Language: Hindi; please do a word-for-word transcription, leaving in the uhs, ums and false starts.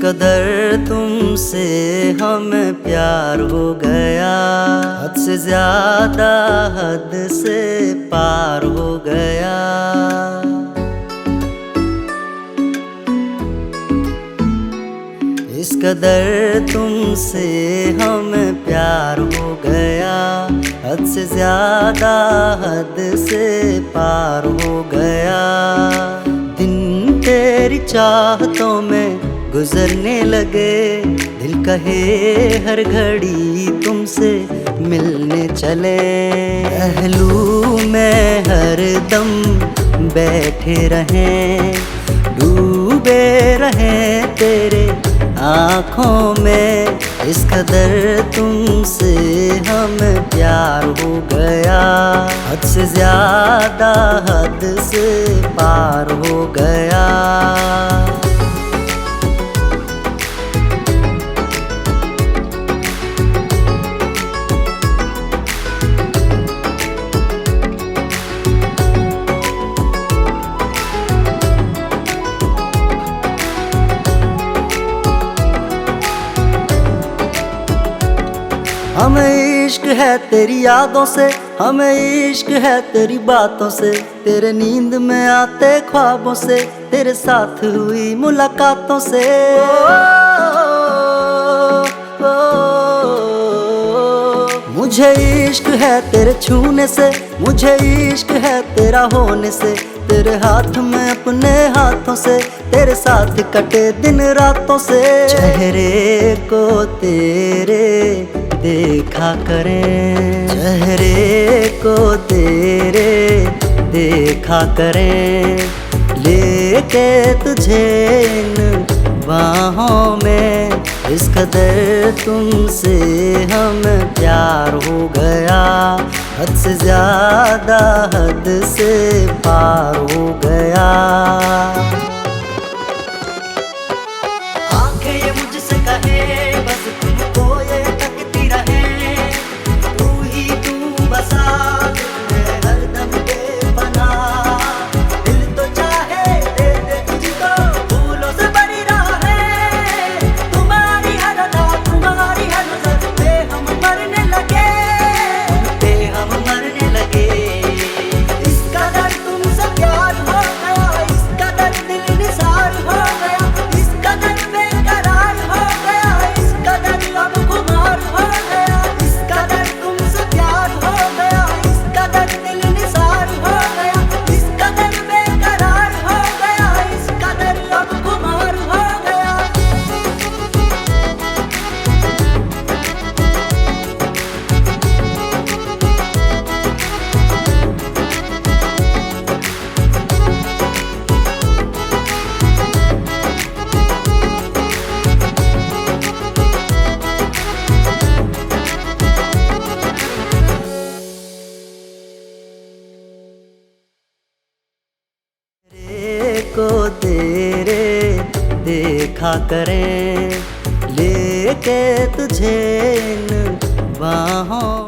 कदर तुमसे हमें प्यार हो गया, हद से ज्यादा हद से पार हो गया। इस कदर तुमसे हमें प्यार हो गया, हद से ज्यादा हद से पार हो गया। दिन तेरी चाहतों में गुजरने लगे, दिल कहे हर घड़ी तुमसे मिलने चले। पहलू में हर दम बैठे रहें, डूबे रहें तेरे आँखों में। इस कदर तुमसे हमें प्यार हो गया, हद से ज्यादा हद से पार हो गया। हमें इश्क है तेरी यादों से, हमें इश्क है तेरी बातों से, तेरे नींद में आते ख्वाबों से, तेरे साथ हुई मुलाकातों से। ओ, ओ, ओ, मुझे इश्क है तेरे छूने से, मुझे इश्क है तेरा होने से, तेरे हाथ में अपने हाथों से, तेरे साथ कटे दिन रातों से। चेहरे को तेरे देखा करें, चेहरे को तेरे देखा करें, लेके तुझे इन बाहों में। इस कदर तुमसे हमें प्यार हो गया, हद से ज्यादा हद से पार हो गया। आंखें ये मुझसे कहे बस तुमको ये तकती रहे, तू ही तू बसा दिल में हरदम बेपना। दिल तो चाहे दे दे तुझको, फूलों से भरी राहें, तुम्हारी हर अदा तुम्हारी हर नजर पे हम मरने लगे, पे हम मरने लगे। इस कदर तुमसे प्यार हो गया, इस कदर दिल निसार हो गया, इस कदर बेकरार हो गया, इस कदर अब खुमार हो गया। इस कदर तुमसे प्यार हो गया, इस कदर दिल निसार हो गया, इस कदर बेकरार हो गया, इस कदर अब खुमार हो गया। तेरे को तेरे देखा करें, लेके तुझे इन बाहों